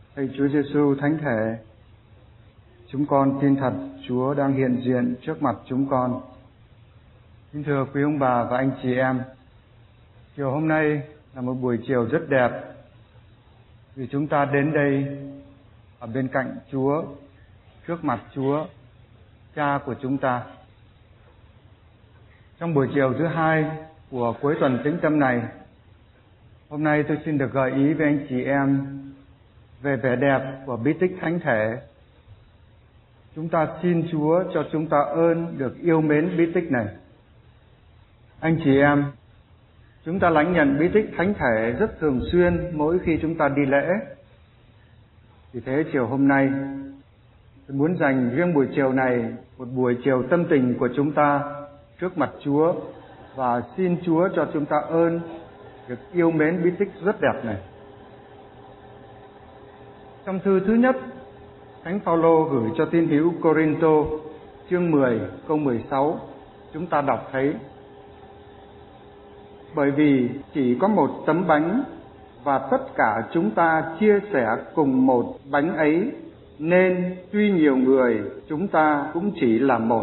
Lạy Chúa Giêsu Thánh Thể, chúng con tin thật Chúa đang hiện diện trước mặt chúng con. Kính thưa quý ông bà và anh chị em, chiều hôm nay là một buổi chiều rất đẹp vì chúng ta đến đây ở bên cạnh Chúa, trước mặt Chúa, Cha của chúng ta. Trong buổi chiều thứ hai của cuối tuần tĩnh tâm này, hôm nay tôi xin được gợi ý với anh chị em về vẻ đẹp của bí tích Thánh Thể. Chúng ta xin Chúa cho chúng ta ơn được yêu mến bí tích này. Anh chị em, chúng ta lãnh nhận bí tích Thánh Thể rất thường xuyên mỗi khi chúng ta đi lễ. Vì thế chiều hôm nay, tôi muốn dành riêng buổi chiều này, một buổi chiều tâm tình của chúng ta trước mặt Chúa và xin Chúa cho chúng ta ơn được yêu mến bí tích rất đẹp này. Trong thư thứ nhất, Thánh Phaolô gửi cho tín hữu Cô-rinh-tô, chương 10, câu 16, chúng ta đọc thấy: bởi vì chỉ có một tấm bánh và tất cả chúng ta chia sẻ cùng một bánh ấy, nên tuy nhiều người, chúng ta cũng chỉ là một.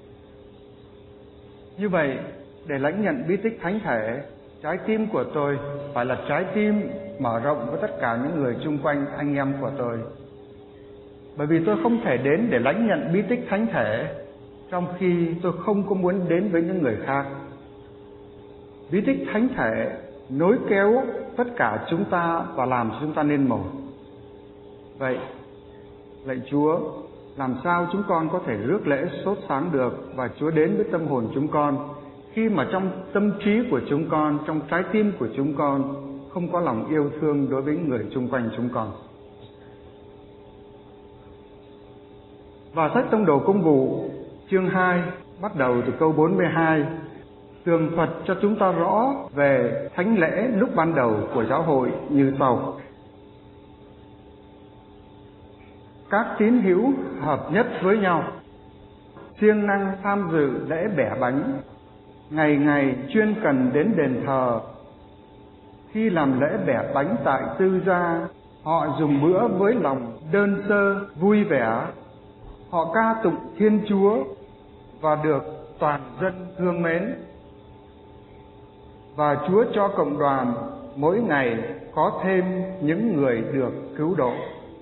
Như vậy, để lãnh nhận bí tích Thánh Thể, trái tim của tôi phải là trái tim mở rộng với tất cả những người chung quanh anh em của tôi. Bởi vì tôi không thể đến để lãnh nhận bí tích Thánh Thể trong khi tôi không có muốn đến với những người khác. Bí tích Thánh Thể nối kéo tất cả chúng ta và làm chúng ta nên một. Vậy, lạy Chúa, làm sao chúng con có thể rước lễ sốt sáng được và Chúa đến với tâm hồn chúng con khi mà trong tâm trí của chúng con, trong trái tim của chúng con không có lòng yêu thương đối với người chung quanh chúng con. Và sách Tông đồ Công vụ chương 2 bắt đầu từ câu 42 tường thuật cho chúng ta rõ về thánh lễ lúc ban đầu của giáo hội như sau: các tín hữu hợp nhất với nhau, siêng năng tham dự lễ bẻ bánh, ngày ngày chuyên cần đến đền thờ. Khi làm lễ bẻ bánh tại tư gia, họ dùng bữa với lòng đơn sơ vui vẻ, họ ca tụng Thiên Chúa và được toàn dân thương mến. Và Chúa cho cộng đoàn mỗi ngày có thêm những người được cứu độ.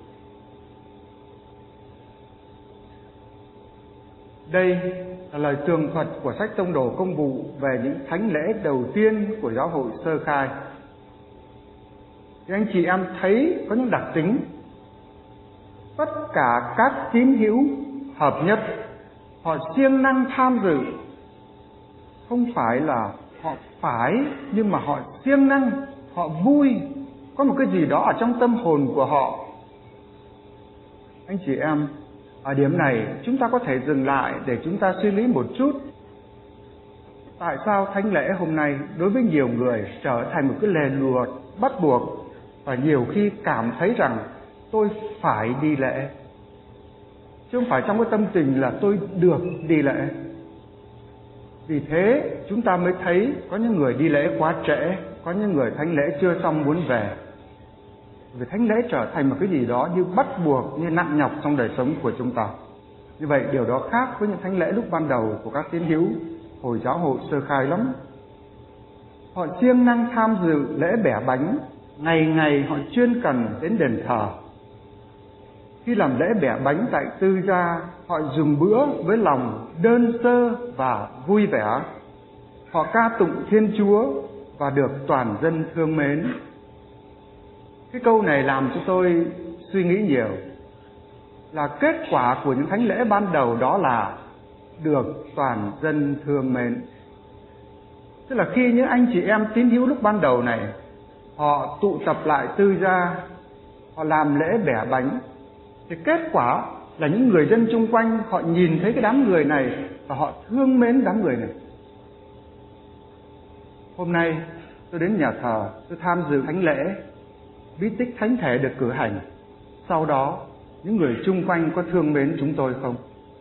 Đây là lời tường thuật của sách Tông đồ Công vụ về những thánh lễ đầu tiên của giáo hội sơ khai. Thì anh chị em thấy có những đặc tính. Tất cả các tín hữu hợp nhất, họ siêng năng tham dự. Không phải là họ phải, nhưng mà họ siêng năng, họ vui, có một cái gì đó ở trong tâm hồn của họ. Anh chị em, ở điểm này chúng ta có thể dừng lại để chúng ta suy nghĩ một chút. Tại sao thánh lễ hôm nay đối với nhiều người trở thành một cái lề luật bắt buộc, và nhiều khi cảm thấy rằng tôi phải đi lễ, chứ không phải trong cái tâm tình là tôi được đi lễ. Vì thế chúng ta mới thấy có những người đi lễ quá trễ, có những người thánh lễ chưa xong muốn về. Vì thánh lễ trở thành một cái gì đó như bắt buộc, như nặng nhọc trong đời sống của chúng ta. Như vậy điều đó khác với những thánh lễ lúc ban đầu của các tín hữu hồi giáo hội sơ khai lắm. Họ siêng năng tham dự lễ bẻ bánh, ngày ngày họ chuyên cần đến đền thờ. Khi làm lễ bẻ bánh tại tư gia, họ dùng bữa với lòng đơn sơ và vui vẻ. Họ ca tụng Thiên Chúa và được toàn dân thương mến. Cái câu này làm cho tôi suy nghĩ nhiều. Là kết quả của những thánh lễ ban đầu đó là được toàn dân thương mến. Tức là khi những anh chị em tín hữu lúc ban đầu này, họ tụ tập lại tư gia, họ làm lễ bẻ bánh, thì kết quả là những người dân chung quanh họ nhìn thấy cái đám người này và họ thương mến đám người này. Hôm nay tôi đến nhà thờ, tôi tham dự thánh lễ, bí tích Thánh Thể được cử hành. Sau đó những người chung quanh có thương mến chúng tôi không?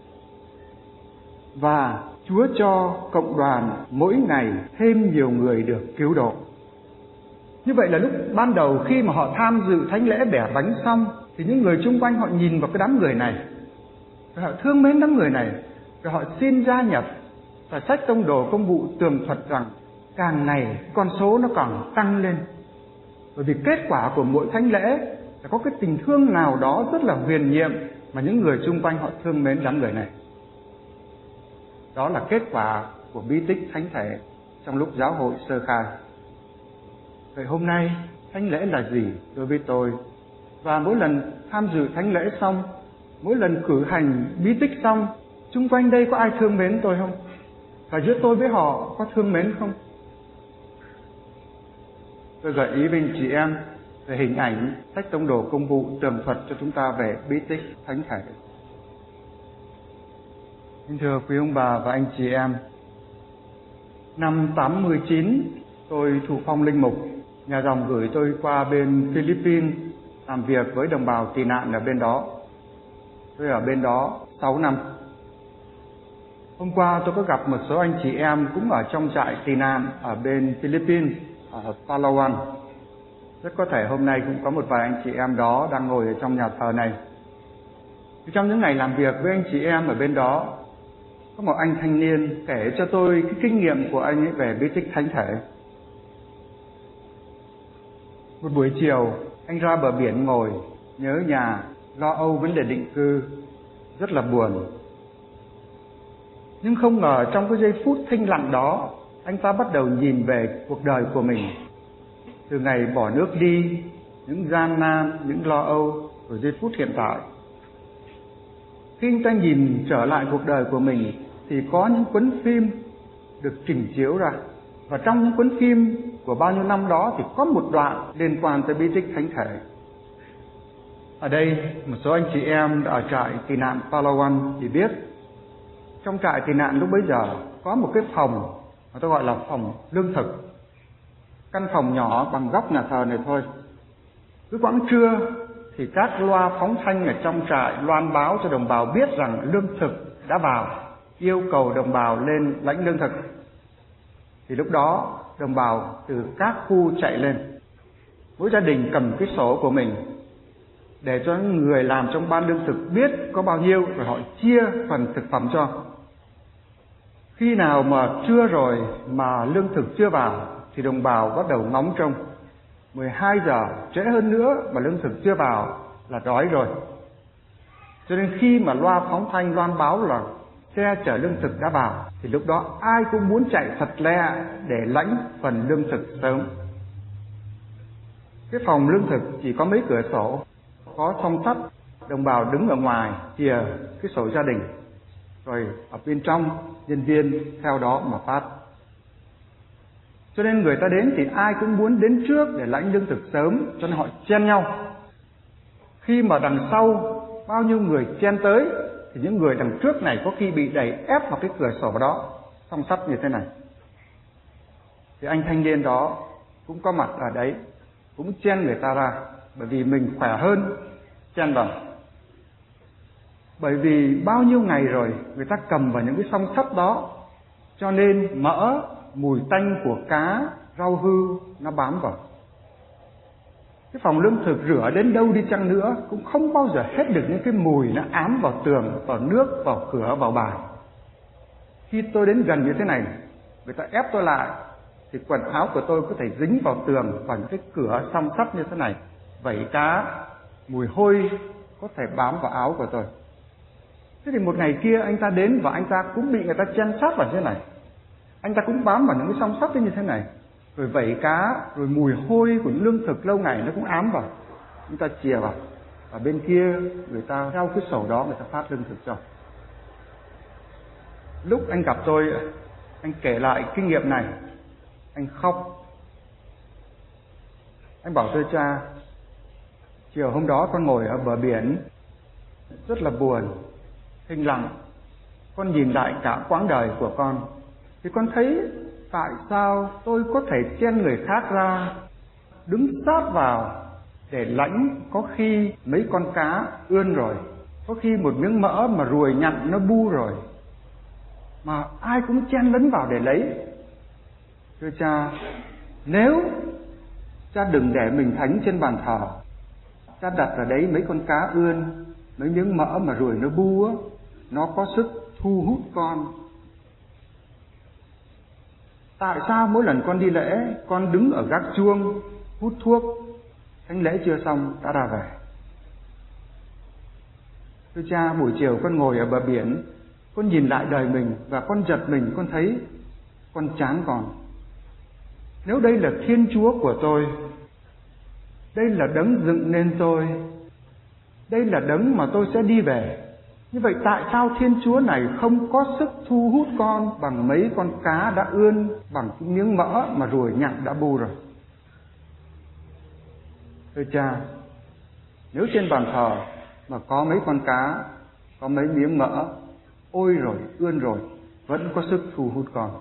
Và Chúa cho cộng đoàn mỗi ngày thêm nhiều người được cứu độ. Như vậy là lúc ban đầu khi mà họ tham dự thánh lễ bẻ bánh xong, thì những người chung quanh họ nhìn vào cái đám người này, rồi họ thương mến đám người này, rồi họ xin gia nhập. Và sách Tông Đồ Công vụ tường thuật rằng càng ngày con số nó càng tăng lên. Bởi vì kết quả của mỗi thánh lễ là có cái tình thương nào đó rất là huyền nhiệm mà những người chung quanh họ thương mến đám người này. Đó là kết quả của bí tích thánh thể trong lúc giáo hội sơ khai. Vậy hôm nay thánh lễ là gì đối với tôi? Và mỗi lần tham dự thánh lễ xong, mỗi lần cử hành bí tích xong, chung quanh đây có ai thương mến tôi không? Và giữa tôi với họ có thương mến không? Tôi gợi ý với anh chị em về hình ảnh sách Tông Đồ Công vụ tường thuật cho chúng ta về bí tích thánh thể. Xin thưa quý ông bà và anh chị em, năm 89 tôi thụ phong linh mục, nhà dòng gửi tôi qua bên Philippines làm việc với đồng bào tị nạn ở bên đó. Tôi ở bên đó 6 năm. Hôm qua tôi có gặp một số anh chị em cũng ở trong trại tị nạn ở bên Philippines, ở Palawan. Rất có thể hôm nay cũng có một vài anh chị em đó đang ngồi ở trong nhà thờ này. Trong những ngày làm việc với anh chị em ở bên đó, có một anh thanh niên kể cho tôi cái kinh nghiệm của anh ấy về bí tích thánh thể. Một buổi chiều, anh ra bờ biển ngồi, nhớ nhà, lo âu vấn đề định cư, rất là buồn. Nhưng không ngờ trong cái giây phút thinh lặng đó, anh ta bắt đầu nhìn về cuộc đời của mình. Từ ngày bỏ nước đi, những gian nan, những lo âu, rồi giây phút hiện tại. Khi anh ta nhìn trở lại cuộc đời của mình, thì có những cuốn phim được trình chiếu ra. Và trong những cuốn phim của bao nhiêu năm đó thì có một đoạn liên quan tới bí tích thánh thể. Ở đây, một số anh chị em ở trại tị nạn Palawan thì biết, trong trại tị nạn lúc bấy giờ có một cái phòng mà tôi gọi là phòng lương thực. Căn phòng nhỏ bằng góc nhà thờ này thôi. Cứ quãng trưa thì các loa phóng thanh ở trong trại loan báo cho đồng bào biết rằng lương thực đã vào, yêu cầu đồng bào lên lãnh lương thực. Thì lúc đó đồng bào từ các khu chạy lên, mỗi gia đình cầm cái sổ của mình để cho những người làm trong ban lương thực biết có bao nhiêu, rồi họ chia phần thực phẩm cho. Khi nào mà trưa rồi mà lương thực chưa vào thì đồng bào bắt đầu ngóng trông. 12 giờ trễ hơn nữa mà lương thực chưa vào là đói rồi. Cho nên khi mà loa phóng thanh loan báo là xe chở lương thực đã vào thì lúc đó ai cũng muốn chạy thật lẹ để lãnh phần lương thực sớm. Cái phòng lương thực chỉ có mấy cửa sổ, có song sắt, đồng bào đứng ở ngoài chìa cái sổ gia đình, rồi ở bên trong nhân viên theo đó mà phát. Cho nên người ta đến thì ai cũng muốn đến trước để lãnh lương thực sớm, cho nên họ chen nhau. Khi mà đằng sau bao nhiêu người chen tới thì những người đằng trước này có khi bị đẩy ép vào cái cửa sổ đó, song sắt như thế này. Thì anh thanh niên đó cũng có mặt ở đấy, cũng chen người ta ra, bởi vì mình khỏe hơn, chen vào. Bởi vì bao nhiêu ngày rồi người ta cầm vào những cái song sắt đó, cho nên mỡ, mùi tanh của cá, rau hư nó bám vào. Cái phòng lương thực rửa đến đâu đi chăng nữa cũng không bao giờ hết được những cái mùi nó ám vào tường, vào nước, vào cửa, vào bàn. Khi tôi đến gần như thế này, người ta ép tôi lại thì quần áo của tôi có thể dính vào tường, vào những cái cửa song sắt như thế này. Vẩy cá, mùi hôi có thể bám vào áo của tôi. Thế thì một ngày kia anh ta đến và anh ta cũng bị người ta chen sát vào thế này. Anh ta cũng bám vào những cái song sắt như thế này. Rồi vẩy cá, rồi mùi hôi của những lương thực lâu ngày nó cũng ám vào. Chúng ta chìa vào. Và bên kia người ta theo cái sổ đó người ta phát lương thực cho. Lúc anh gặp tôi, anh kể lại kinh nghiệm này, anh khóc. Anh bảo tôi: cha, chiều hôm đó con ngồi ở bờ biển, rất là buồn, thinh lặng. Con nhìn lại cả quãng đời của con, thì con thấy tại sao tôi có thể chen người khác ra, đứng sát vào để lãnh có khi mấy con cá ươn rồi, có khi một miếng mỡ mà ruồi nhặn nó bu rồi, mà ai cũng chen lấn vào để lấy. Thưa cha, nếu Cha đừng để mình thánh trên bàn thờ. Cha đặt ở đấy mấy con cá ươn, mấy miếng mỡ mà ruồi nó bu á, nó có sức thu hút con. Tại sao mỗi lần con đi lễ, con đứng ở gác chuông, hút thuốc, thánh lễ chưa xong đã ra về? Thưa cha, buổi chiều con ngồi ở bờ biển, con nhìn lại đời mình và con giật mình, con thấy con chán còn. Nếu đây là Thiên Chúa của tôi, đây là đấng dựng nên tôi, đây là đấng mà tôi sẽ đi về, như vậy tại sao Thiên Chúa này không có sức thu hút con bằng mấy con cá đã ươn, bằng cái miếng mỡ mà ruồi nhặng đã bu rồi? Thưa cha, nếu trên bàn thờ mà có mấy con cá, có mấy miếng mỡ, ôi rồi, ươn rồi, vẫn có sức thu hút con.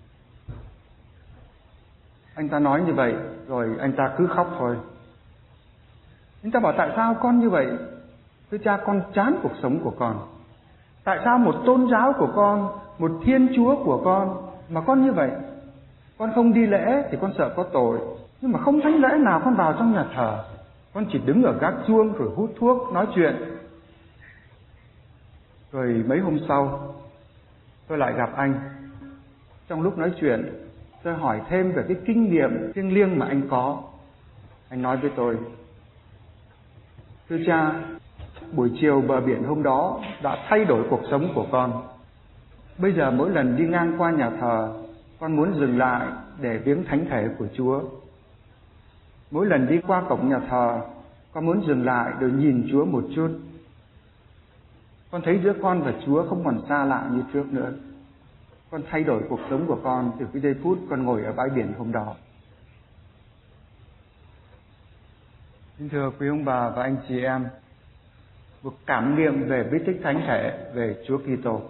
Anh ta nói như vậy, rồi anh ta cứ khóc thôi. Anh ta bảo tại sao con như vậy? Thưa cha, con chán cuộc sống của con. Tại sao một tôn giáo của con, một Thiên Chúa của con mà con như vậy? Con không đi lễ thì con sợ có tội, nhưng mà không thánh lễ nào con vào trong nhà thờ. Con chỉ đứng ở gác chuông rồi hút thuốc, nói chuyện. Rồi mấy hôm sau, tôi lại gặp anh. Trong lúc nói chuyện, tôi hỏi thêm về cái kinh nghiệm thiêng liêng mà anh có. Anh nói với tôi: thưa cha, buổi chiều bờ biển hôm đó đã thay đổi cuộc sống của con. Bây giờ mỗi lần đi ngang qua nhà thờ, con muốn dừng lại để viếng thánh thể của Chúa. Mỗi lần đi qua cổng nhà thờ, con muốn dừng lại để nhìn Chúa một chút. Con thấy giữa con và Chúa không còn xa lạ như trước nữa. Con thay đổi cuộc sống của con từ cái giây phút con ngồi ở bãi biển hôm đó. Xin thưa quý ông bà và anh chị em, một cảm nghiệm về bí tích thánh thể, về Chúa Kitô.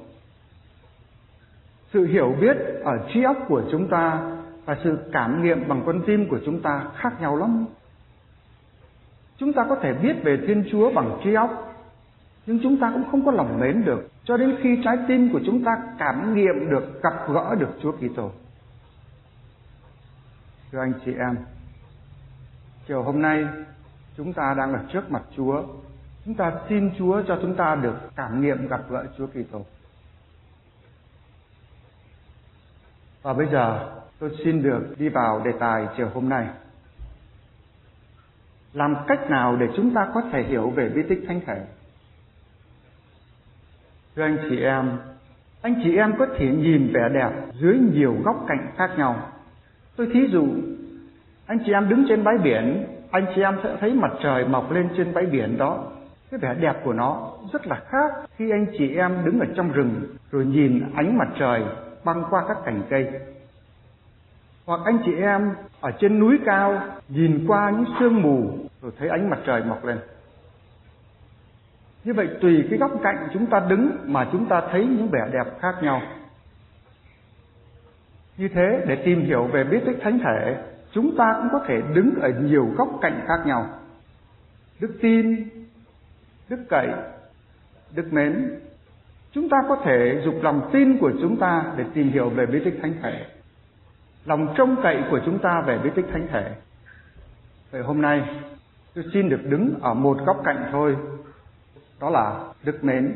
Sự hiểu biết ở trí óc của chúng ta và sự cảm nghiệm bằng con tim của chúng ta khác nhau lắm. Chúng ta có thể biết về Thiên Chúa bằng trí óc, nhưng chúng ta cũng không có lòng mến được cho đến khi trái tim của chúng ta cảm nghiệm được, gặp gỡ được Chúa Kitô. Thưa anh chị em, chiều hôm nay chúng ta đang ở trước mặt Chúa. Chúng ta xin Chúa cho chúng ta được cảm nghiệm gặp gỡ Chúa Kitô. Và bây giờ tôi xin được đi vào đề tài chiều hôm nay. Làm cách nào để chúng ta có thể hiểu về bí tích thánh thể? Thưa anh chị em có thể nhìn vẻ đẹp dưới nhiều góc cạnh khác nhau. Tôi thí dụ, anh chị em đứng trên bãi biển, anh chị em sẽ thấy mặt trời mọc lên trên bãi biển đó. Cái vẻ đẹp của nó rất là khác khi anh chị em đứng ở trong rừng rồi nhìn ánh mặt trời băng qua các cành cây. Hoặc anh chị em ở trên núi cao nhìn qua những sương mù rồi thấy ánh mặt trời mọc lên. Như vậy tùy cái góc cạnh chúng ta đứng mà chúng ta thấy những vẻ đẹp khác nhau. Như thế để tìm hiểu về bí tích thánh thể, chúng ta cũng có thể đứng ở nhiều góc cạnh khác nhau. Đức tin, đức cậy, đức mến. Chúng ta có thể dùng lòng tin của chúng ta để tìm hiểu về bí tích thánh thể, lòng trông cậy của chúng ta về bí tích thánh thể. Vậy hôm nay tôi xin được đứng ở một góc cạnh thôi, đó là đức mến.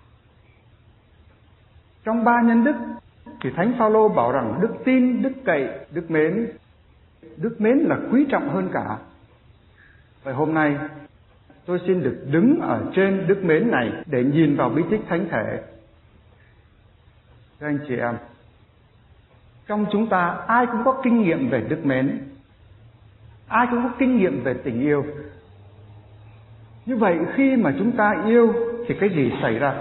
Trong ba nhân đức thì Thánh Phaolô bảo rằng đức tin, đức cậy, đức mến. Đức mến là quý trọng hơn cả. Vậy hôm nay tôi xin được đứng ở trên đức mến này để nhìn vào bí tích thánh thể. Thưa anh chị em, trong chúng ta ai cũng có kinh nghiệm về đức mến, ai cũng có kinh nghiệm về tình yêu. Như vậy khi mà chúng ta yêu thì cái gì xảy ra?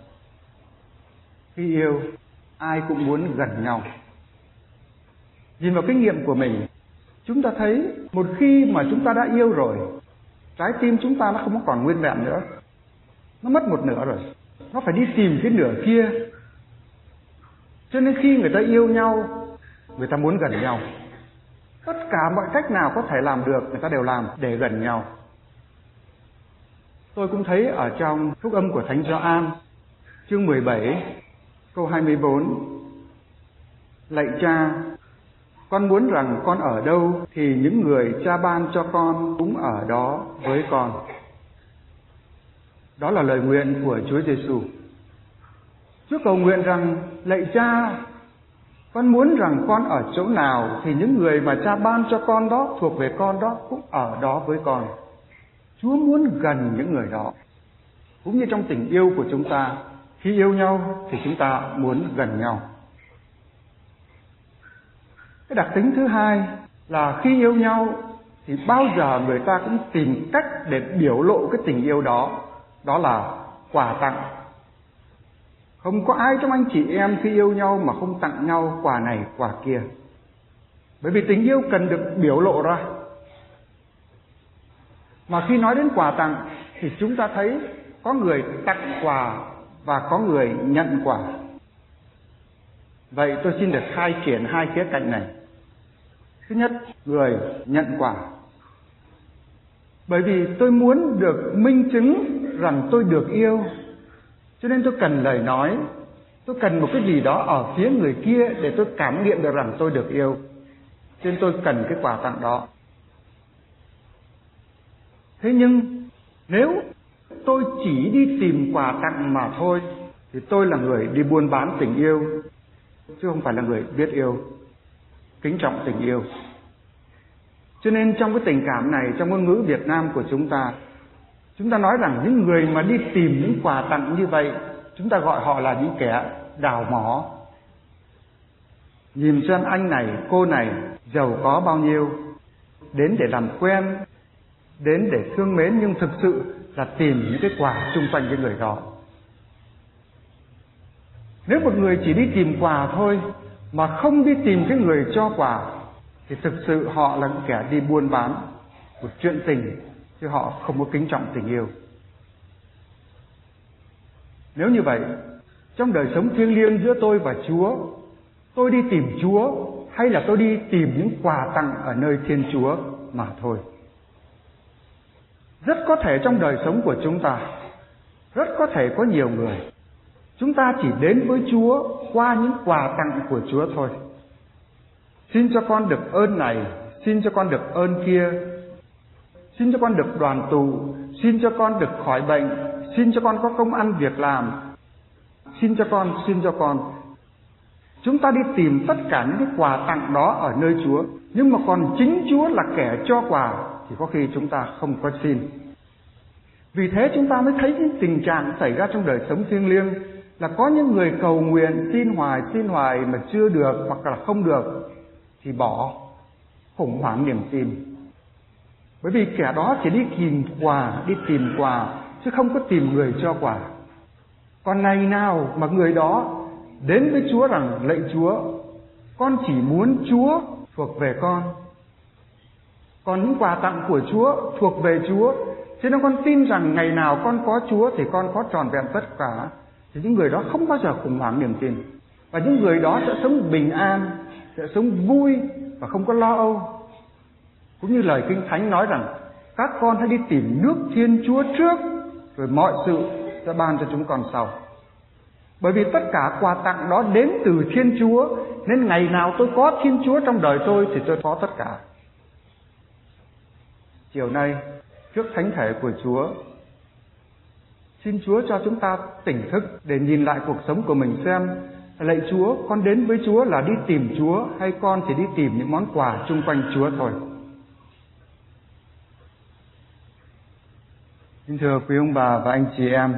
Khi yêu, ai cũng muốn gần nhau. Nhìn vào kinh nghiệm của mình, chúng ta thấy một khi mà chúng ta đã yêu rồi, trái tim chúng ta nó không còn nguyên vẹn nữa. Nó mất một nửa rồi, nó phải đi tìm cái nửa kia. Cho nên khi người ta yêu nhau, người ta muốn gần nhau. Tất cả mọi cách nào có thể làm được, người ta đều làm để gần nhau. Tôi cũng thấy ở trong phúc âm của Thánh Gioan, chương 17, câu 24: Lạy Cha, Con muốn rằng con ở đâu thì những người Cha ban cho con cũng ở đó với con. Đó là lời nguyện của Chúa Giêsu. Chúa cầu nguyện rằng: lạy Cha, con muốn rằng con ở chỗ nào thì những người mà Cha ban cho con đó, thuộc về con đó, cũng ở đó với con. Chúa muốn gần những người đó. Cũng như trong tình yêu của chúng ta, khi yêu nhau thì chúng ta muốn gần nhau. Cái đặc tính thứ hai là khi yêu nhau thì bao giờ người ta cũng tìm cách để biểu lộ cái tình yêu đó. Đó là quà tặng. Không có ai trong anh chị em khi yêu nhau mà không tặng nhau quà này quà kia. Bởi vì tình yêu cần được biểu lộ ra. Mà khi nói đến quà tặng thì chúng ta thấy có người tặng quà và có người nhận quà. Vậy tôi xin được khai triển hai khía cạnh này. Thứ nhất, người nhận quà. Bởi vì tôi muốn được minh chứng rằng tôi được yêu, cho nên tôi cần lời nói, tôi cần một cái gì đó ở phía người kia để tôi cảm nghiệm được rằng tôi được yêu. Cho nên tôi cần cái quà tặng đó. Thế nhưng nếu tôi chỉ đi tìm quà tặng mà thôi thì tôi là người đi buôn bán tình yêu, chứ không phải là người biết yêu, kính trọng tình yêu. Cho nên trong cái tình cảm này, trong ngôn ngữ Việt Nam của chúng ta nói rằng những người mà đi tìm những quà tặng như vậy, chúng ta gọi họ là những kẻ đào mỏ. Nhìn xem anh này, cô này giàu có bao nhiêu, đến để làm quen, đến để thương mến, nhưng thực sự là tìm những cái quà xung quanh cái người đó. Nếu một người chỉ đi tìm quà thôi mà không đi tìm cái người cho quà thì thực sự họ là những kẻ đi buôn bán một chuyện tình, chứ họ không có kính trọng tình yêu. Nếu như vậy, trong đời sống thiêng liêng giữa tôi và Chúa, tôi đi tìm Chúa hay là tôi đi tìm những quà tặng ở nơi Thiên Chúa mà thôi. Rất có thể trong đời sống của chúng ta, rất có thể có nhiều người, chúng ta chỉ đến với Chúa qua những quà tặng của Chúa thôi. Xin cho con được ơn này, xin cho con được ơn kia, xin cho con được đoàn tụ, xin cho con được khỏi bệnh, xin cho con có công ăn việc làm, xin cho con. Chúng ta đi tìm tất cả những cái quà tặng đó ở nơi Chúa, nhưng mà còn chính Chúa là kẻ cho quà thì có khi chúng ta không có xin. Vì thế chúng ta mới thấy những tình trạng xảy ra trong đời sống thiêng liêng là có những người cầu nguyện xin hoài mà chưa được hoặc là không được thì bỏ, khủng hoảng niềm tin. Bởi vì kẻ đó chỉ đi tìm quà chứ không có tìm người cho quà. Còn ngày nào mà người đó đến với Chúa rằng: lạy Chúa, con chỉ muốn Chúa thuộc về con, còn những quà tặng của Chúa thuộc về Chúa, cho nên con tin rằng ngày nào con có Chúa thì con có trọn vẹn tất cả, thì những người đó không bao giờ khủng hoảng niềm tin. Và những người đó sẽ sống bình an, sẽ sống vui và không có lo âu. Cũng như lời Kinh Thánh nói rằng: các con hãy đi tìm nước Thiên Chúa trước, rồi mọi sự sẽ ban cho chúng con sau. Bởi vì tất cả quà tặng đó đến từ Thiên Chúa, nên ngày nào tôi có Thiên Chúa trong đời tôi thì tôi có tất cả. Chiều nay, trước thánh thể của Chúa, xin Chúa cho chúng ta tỉnh thức để nhìn lại cuộc sống của mình xem: lạy Chúa, con đến với Chúa là đi tìm Chúa hay con chỉ đi tìm những món quà chung quanh Chúa thôi? Xin thưa quý ông bà và anh chị em,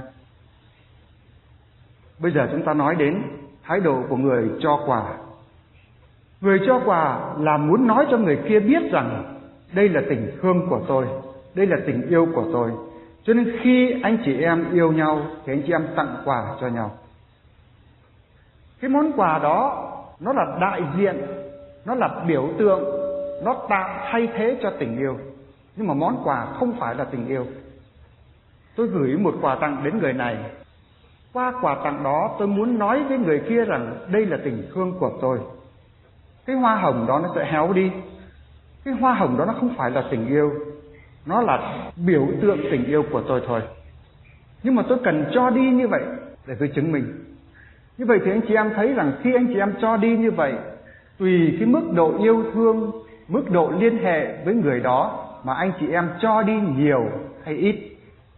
bây giờ chúng ta nói đến thái độ của người cho quà. Người cho quà là muốn nói cho người kia biết rằng đây là tình thương của tôi, đây là tình yêu của tôi. Cho nên khi anh chị em yêu nhau thì anh chị em tặng quà cho nhau. Cái món quà đó nó là đại diện, nó là biểu tượng, nó tạm thay thế cho tình yêu. Nhưng mà món quà không phải là tình yêu. Tôi gửi một quà tặng đến người này, qua quà tặng đó tôi muốn nói với người kia rằng đây là tình thương của tôi. Cái hoa hồng đó nó sẽ héo đi. Cái hoa hồng đó nó không phải là tình yêu, nó là biểu tượng tình yêu của tôi thôi. Nhưng mà tôi cần cho đi như vậy để tôi chứng minh. Như vậy thì anh chị em thấy rằng khi anh chị em cho đi như vậy, tùy cái mức độ yêu thương, mức độ liên hệ với người đó mà anh chị em cho đi nhiều hay ít.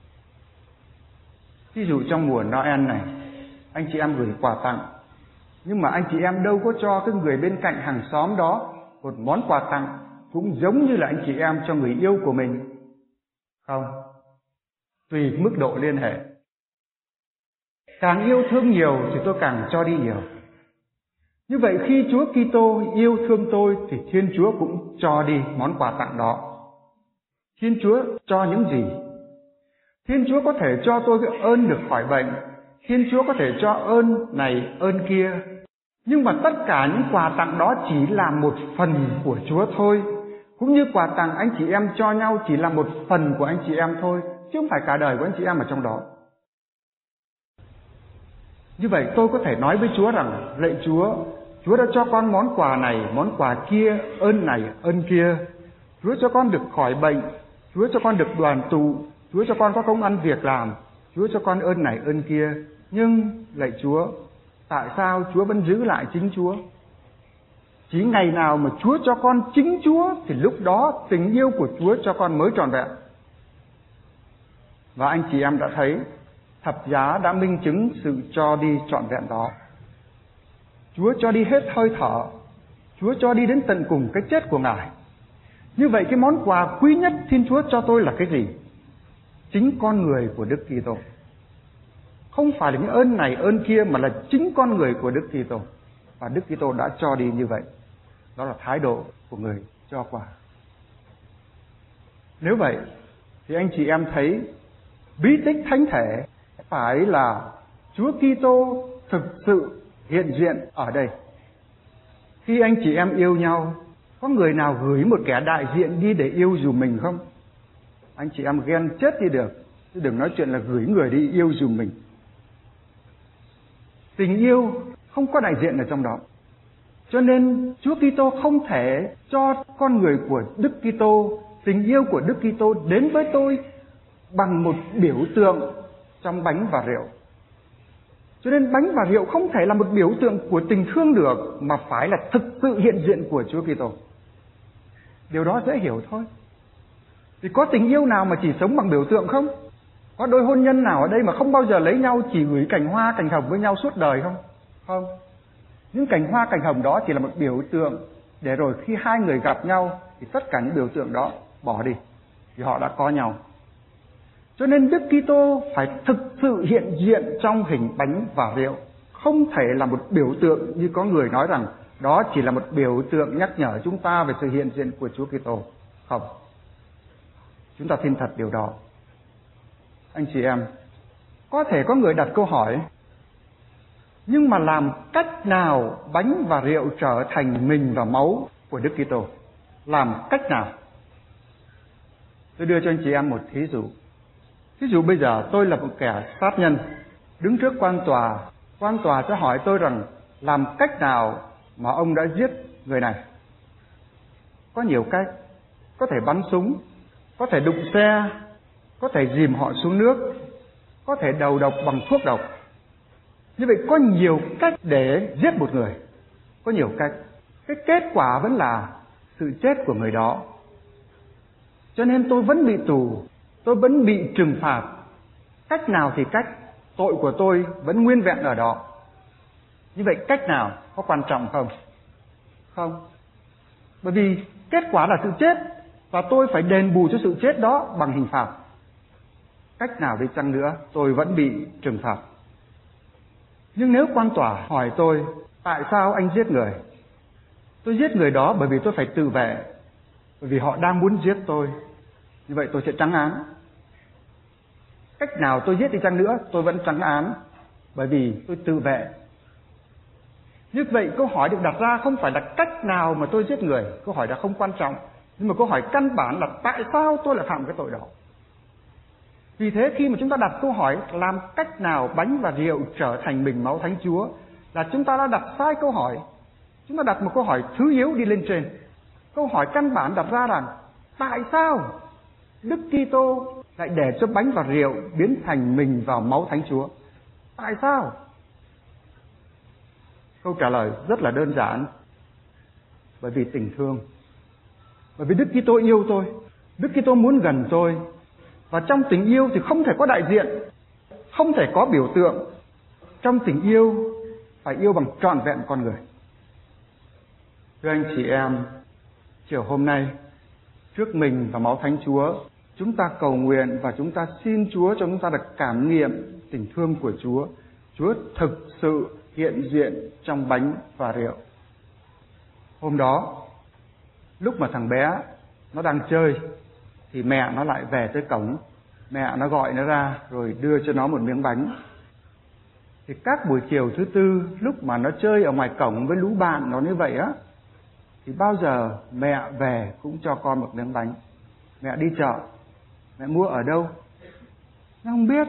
Ví dụ trong mùa Noel này, anh chị em gửi quà tặng, nhưng mà anh chị em đâu có cho cái người bên cạnh hàng xóm đó một món quà tặng cũng giống như là anh chị em cho người yêu của mình. Không, tùy mức độ liên hệ. Càng yêu thương nhiều thì tôi càng cho đi nhiều. Như vậy khi Chúa Kitô yêu thương tôi thì Thiên Chúa cũng cho đi món quà tặng đó. Thiên Chúa cho những gì? Thiên Chúa có thể cho tôi cái ơn được khỏi bệnh, Thiên Chúa có thể cho ơn này ơn kia, nhưng mà tất cả những quà tặng đó chỉ là một phần của Chúa thôi. Cũng như quà tặng anh chị em cho nhau chỉ là một phần của anh chị em thôi, chứ không phải cả đời của anh chị em ở trong đó. Như vậy tôi có thể nói với Chúa rằng: lạy Chúa, Chúa đã cho con món quà này, món quà kia, ơn này, ơn kia. Chúa cho con được khỏi bệnh, Chúa cho con được đoàn tụ, Chúa cho con có công ăn việc làm, Chúa cho con ơn này, ơn kia. Nhưng lạy Chúa, tại sao Chúa vẫn giữ lại chính Chúa? Chỉ ngày nào mà Chúa cho con chính Chúa thì lúc đó tình yêu của Chúa cho con mới trọn vẹn. Và anh chị em đã thấy, thập giá đã minh chứng sự cho đi trọn vẹn đó. Chúa cho đi hết hơi thở, Chúa cho đi đến tận cùng cái chết của Ngài. Như vậy cái món quà quý nhất Thiên Chúa cho tôi là cái gì? Chính con người của Đức Kitô. Không phải là những ơn này ơn kia, mà là chính con người của Đức Kitô. Và Đức Kitô đã cho đi như vậy. Đó là thái độ của người cho quà. Nếu vậy thì anh chị em thấy bí tích thánh thể phải là Chúa Kitô thực sự hiện diện ở đây. Khi anh chị em yêu nhau, có người nào gửi một kẻ đại diện đi để yêu dùm mình không? Anh chị em ghen chết đi được, chứ đừng nói chuyện là gửi người đi yêu dùm mình. Tình yêu không có đại diện ở trong đó. Cho nên Chúa Kitô không thể cho con người của Đức Kitô, tình yêu của Đức Kitô đến với tôi bằng một biểu tượng trong bánh và rượu. Cho nên bánh và rượu không thể là một biểu tượng của tình thương được, mà phải là thực sự hiện diện của Chúa Kitô. Điều đó dễ hiểu thôi. Thì có tình yêu nào mà chỉ sống bằng biểu tượng không? Có đôi hôn nhân nào ở đây mà không bao giờ lấy nhau, chỉ gửi cành hoa, cành hồng với nhau suốt đời không? Không. Những cành hoa, cành hồng đó chỉ là một biểu tượng, để rồi khi hai người gặp nhau thì tất cả những biểu tượng đó bỏ đi, vì họ đã có nhau. Cho nên Đức Kitô phải thực sự hiện diện trong hình bánh và rượu, không thể là một biểu tượng như có người nói rằng đó chỉ là một biểu tượng nhắc nhở chúng ta về sự hiện diện của Chúa Kitô. Không. Chúng ta tin thật điều đó. Anh chị em, có thể có người đặt câu hỏi: nhưng mà làm cách nào bánh và rượu trở thành mình và máu của Đức Kitô? Làm cách nào? Tôi đưa cho anh chị em một thí dụ. Ví dụ bây giờ tôi là một kẻ sát nhân, đứng trước quan tòa sẽ hỏi tôi rằng làm cách nào mà ông đã giết người này? Có nhiều cách. Có thể bắn súng, có thể đụng xe, có thể dìm họ xuống nước, có thể đầu độc bằng thuốc độc. Như vậy có nhiều cách để giết một người. Có nhiều cách. Cái kết quả vẫn là sự chết của người đó. Cho nên tôi vẫn bị tù, tôi vẫn bị trừng phạt. Cách nào thì cách, tội của tôi vẫn nguyên vẹn ở đó. Như vậy cách nào có quan trọng không? Không. Bởi vì kết quả là sự chết, và tôi phải đền bù cho sự chết đó bằng hình phạt. Cách nào đi chăng nữa, tôi vẫn bị trừng phạt. Nhưng nếu quan tòa hỏi tôi: tại sao anh giết người? Tôi giết người đó bởi vì tôi phải tự vệ, bởi vì họ đang muốn giết tôi. Như vậy tôi sẽ trắng án. Cách nào tôi giết đi chăng nữa, tôi vẫn trắng án, bởi vì tôi tự vệ. Như vậy câu hỏi được đặt ra không phải là cách nào mà tôi giết người, câu hỏi đó không quan trọng, nhưng mà câu hỏi căn bản là tại sao tôi lại phạm cái tội đó. Vì thế khi mà chúng ta đặt câu hỏi làm cách nào bánh và rượu trở thành mình máu Thánh Chúa, là chúng ta đã đặt sai câu hỏi. Chúng ta đặt một câu hỏi thứ yếu đi lên trên. Câu hỏi căn bản đặt ra rằng tại sao Đức Kitô lại để cho bánh và rượu biến thành mình vào máu Thánh Chúa? Tại sao? Câu trả lời rất là đơn giản. bởi vì tình thương. Bởi vì Đức Kitô yêu tôi, Đức Kitô muốn gần tôi. Và trong tình yêu thì không thể có đại diện, không thể có biểu tượng. Trong tình yêu phải yêu bằng trọn vẹn con người. Thưa anh chị em, chiều hôm nay, trước mình và máu Thánh Chúa, chúng ta cầu nguyện và chúng ta xin Chúa cho chúng ta được cảm nghiệm tình thương của Chúa. Chúa thực sự hiện diện trong bánh và rượu. Hôm đó, lúc mà thằng bé nó đang chơi, thì mẹ nó lại về tới cổng. Mẹ nó gọi nó ra rồi đưa cho nó một miếng bánh. Thì các buổi chiều thứ tư, lúc mà nó chơi ở ngoài cổng với lũ bạn nó như vậy á, thì bao giờ mẹ về cũng cho con một miếng bánh. Mẹ đi chợ, mẹ mua ở đâu? Nó không biết.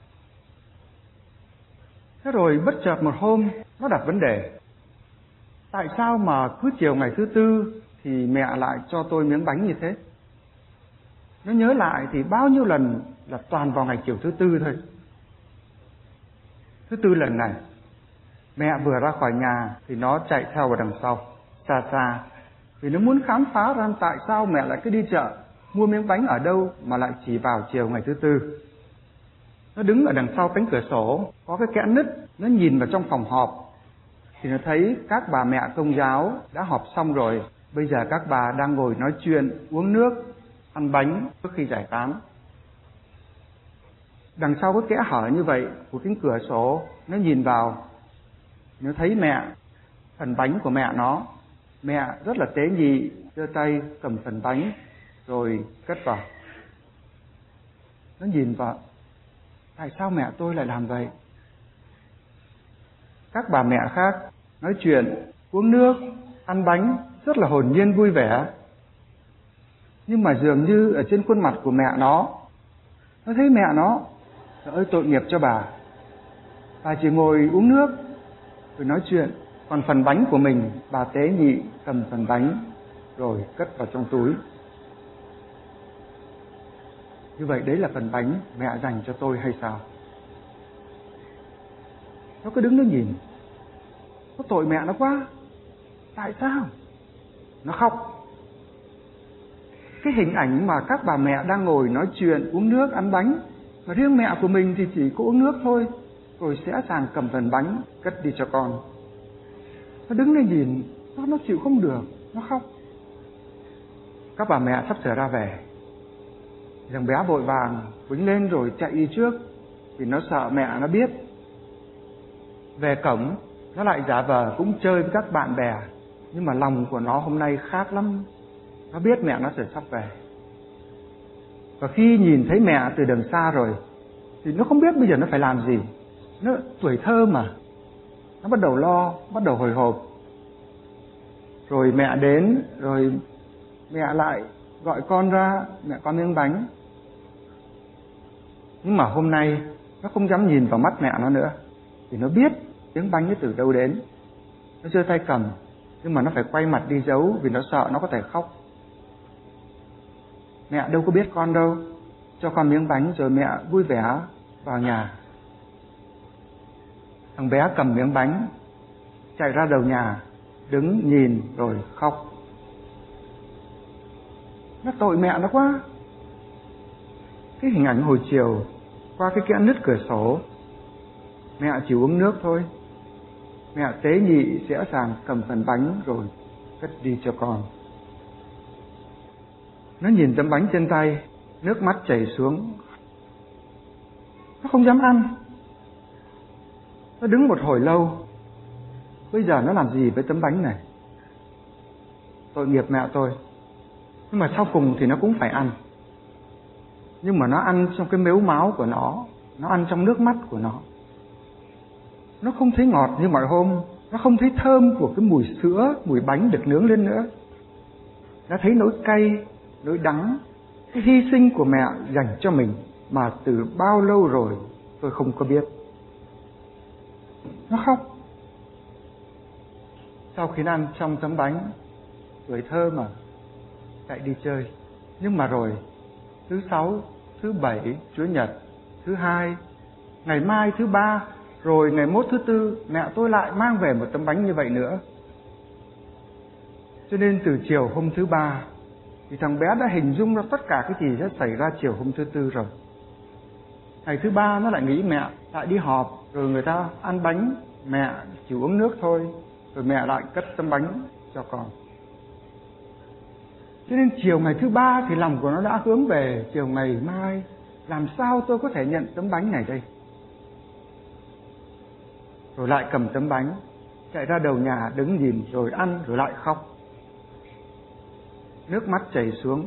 Thế rồi bất chợt một hôm, nó đặt vấn đề. Tại sao mà cứ chiều ngày thứ tư thì mẹ lại cho tôi miếng bánh như thế? Nó nhớ lại thì bao nhiêu lần là toàn vào ngày chiều thứ tư thôi. Thứ tư lần này, mẹ vừa ra khỏi nhà thì nó chạy theo vào đằng sau, xa xa. Vì nó muốn khám phá ra tại sao mẹ lại cứ đi chợ, mua miếng bánh ở đâu mà lại chỉ vào chiều ngày thứ tư. Nó đứng ở đằng sau cánh cửa sổ, có cái kẽ nứt, nó nhìn vào trong phòng họp. Thì nó thấy các bà mẹ Công giáo đã họp xong rồi. Bây giờ các bà đang ngồi nói chuyện, uống nước, ăn bánh trước khi giải tán. Đằng sau có kẽ hở như vậy của cánh cửa sổ, nó nhìn vào, nó thấy mẹ, phần bánh của mẹ nó. Mẹ rất là tế nhị, giơ tay cầm phần bánh rồi cất vào. Nó nhìn vào, tại sao mẹ tôi lại làm vậy? Các bà mẹ khác nói chuyện, uống nước, ăn bánh rất là hồn nhiên vui vẻ. Nhưng mà dường như ở trên khuôn mặt của mẹ nó thấy mẹ nó, trời ơi tội nghiệp cho bà. Bà chỉ ngồi uống nước rồi nói chuyện, còn phần bánh của mình bà tế nhị cầm phần bánh rồi cất vào trong túi. Như vậy đấy là phần bánh mẹ dành cho tôi hay sao? Nó cứ đứng nó nhìn, nó tội mẹ nó quá. Tại sao? Nó khóc. Cái hình ảnh mà các bà mẹ đang ngồi nói chuyện, uống nước, ăn bánh, và riêng mẹ của mình thì chỉ có uống nước thôi, rồi sẽ sàng cầm phần bánh cất đi cho con. Nó đứng lên nhìn, nó chịu không được, nó khóc. Các bà mẹ sắp sửa ra về, thằng bé vội vàng quýnh lên rồi chạy đi trước, vì nó sợ mẹ nó biết. Về cổng, nó lại giả vờ cũng chơi với các bạn bè, nhưng mà lòng của nó hôm nay khác lắm. Nó biết mẹ nó sẽ sắp về. Và khi nhìn thấy mẹ từ đằng xa rồi, thì nó không biết bây giờ nó phải làm gì. Nó tuổi thơ mà, nó bắt đầu lo, bắt đầu hồi hộp. Rồi mẹ đến, rồi mẹ lại gọi con ra, mẹ con miếng bánh. Nhưng mà hôm nay nó không dám nhìn vào mắt mẹ nó nữa, vì nó biết miếng bánh nó từ đâu đến. Nó giơ tay cầm, nhưng mà nó phải quay mặt đi giấu, vì nó sợ nó có thể khóc. Mẹ đâu có biết con đâu, cho con miếng bánh rồi mẹ vui vẻ vào nhà. Thằng bé cầm miếng bánh, chạy ra đầu nhà, đứng nhìn rồi khóc. Nó tội mẹ nó quá. Cái hình ảnh hồi chiều qua cái kẽ nứt cửa sổ, mẹ chỉ uống nước thôi, mẹ tế nhị dễ dàng cầm phần bánh rồi cất đi cho con. Nó nhìn tấm bánh trên tay, nước mắt chảy xuống. Nó không dám ăn. Nó đứng một hồi lâu. Bây giờ nó làm gì với tấm bánh này? Tội nghiệp mẹ tôi. Nhưng mà sau cùng thì nó cũng phải ăn. Nhưng mà nó ăn trong cái mếu máu của nó ăn trong nước mắt của nó. Nó không thấy ngọt như mọi hôm, nó không thấy thơm của cái mùi sữa, mùi bánh được nướng lên nữa. Nó thấy nỗi cay, nỗi đắng, cái hy sinh của mẹ dành cho mình mà từ bao lâu rồi tôi không có biết. Nó khóc. Sau khi ăn trong tấm bánh, tuổi thơ mà, chạy đi chơi. Nhưng mà rồi, thứ Sáu, thứ Bảy, Chủ nhật, thứ Hai, ngày mai thứ Ba, rồi ngày mốt thứ Tư, mẹ tôi lại mang về một tấm bánh như vậy nữa. Cho nên từ chiều hôm thứ ba thì thằng bé đã hình dung ra tất cả cái gì sẽ xảy ra chiều hôm thứ tư rồi. Ngày thứ ba nó lại nghĩ mẹ lại đi họp, rồi người ta ăn bánh, mẹ chỉ uống nước thôi, rồi mẹ lại cất tấm bánh cho con. Cho nên chiều ngày thứ ba thì lòng của nó đã hướng về chiều ngày mai, làm sao tôi có thể nhận tấm bánh này đây. Rồi lại cầm tấm bánh, chạy ra đầu nhà đứng nhìn, rồi ăn, rồi lại khóc. Nước mắt chảy xuống.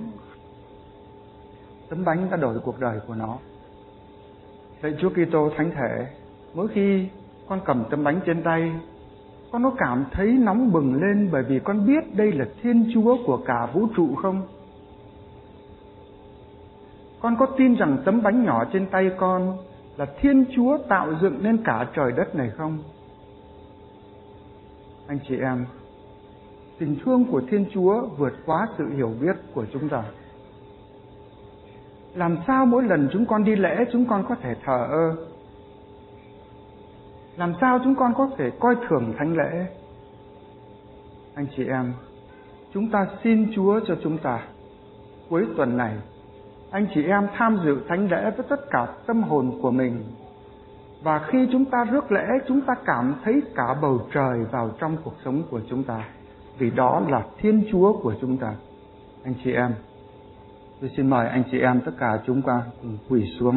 Tấm bánh đã đổi cuộc đời của nó. Lạy Chúa Kitô Thánh Thể, mỗi khi con cầm tấm bánh trên tay, con có cảm thấy nóng bừng lên bởi vì con biết đây là Thiên Chúa của cả vũ trụ không? Con có tin rằng tấm bánh nhỏ trên tay con là Thiên Chúa tạo dựng nên cả trời đất này không? Anh chị em, tình thương của Thiên Chúa vượt quá sự hiểu biết của chúng ta. Làm sao mỗi lần chúng con đi lễ chúng con có thể thờ ơ? Làm sao chúng con có thể coi thường thánh lễ? Anh chị em, chúng ta xin Chúa cho chúng ta. Cuối tuần này, anh chị em tham dự thánh lễ với tất cả tâm hồn của mình. Và khi chúng ta rước lễ, chúng ta cảm thấy cả bầu trời vào trong cuộc sống của chúng ta. Vì đó là Thiên Chúa của chúng ta. Anh chị em, tôi xin mời anh chị em tất cả chúng ta cùng quỳ xuống.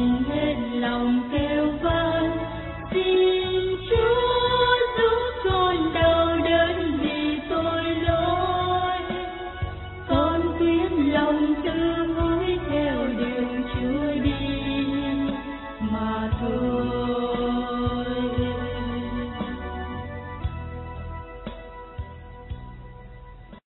nguyện hết lòng kính